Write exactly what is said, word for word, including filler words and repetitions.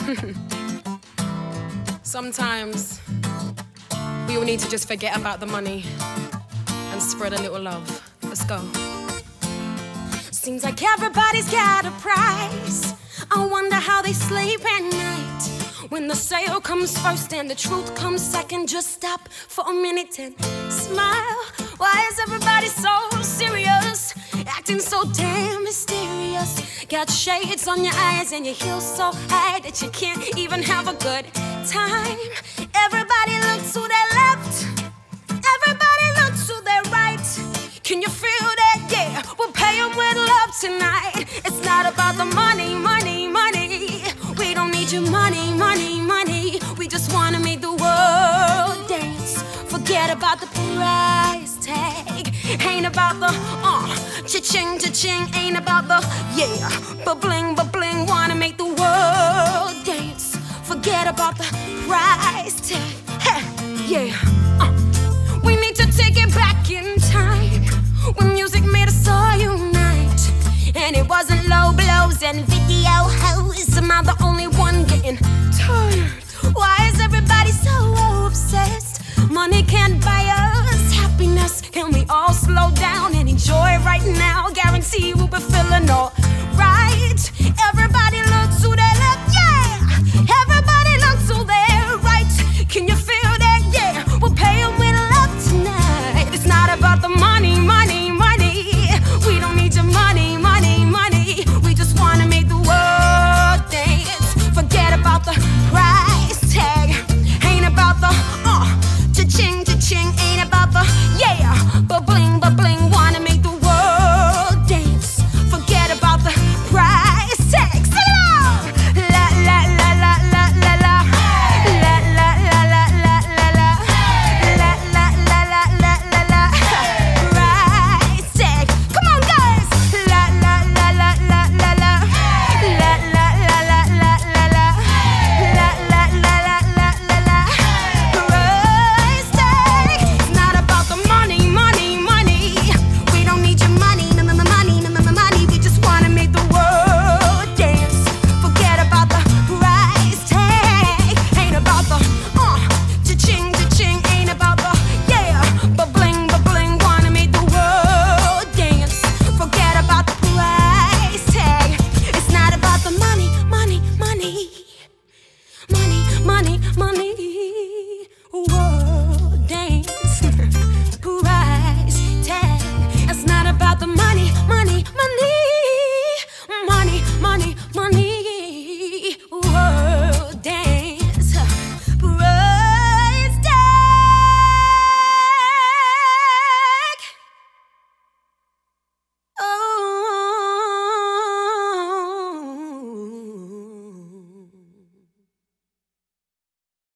Sometimes we all need to just forget about the money and spread a little love. Let's go. Seems like everybody's got a price. I wonder how they sleep at night. When the sale comes first and the truth comes second, just stop for a minute and smile. Why is everybody so serious? Acting so damn mysterious. Got shades on your eyes and your heels so high that you can't even have a good time. Everybody looks to their left, everybody looks to their right. Can you feel that? Yeah, we'll pay them with love tonight. It's not about the money, money, money. We don't need your money, money, money. We just wanna make the world dance. Forget about the price tag. Ain't about the uh, cha-ching, cha-ching. Ain't about the yeah, ba-bling, ba-bling. Wanna make the world dance. Forget about the price tag. Hey, yeah. Uh. We need to take it back in time when music made us all unite. And it wasn't low blows and video hoes. Am I the only one getting tired? Why is everybody so obsessed? Money can't buy us happiness. Can we all slow down and enjoy right now? Guarantee we'll be feeling all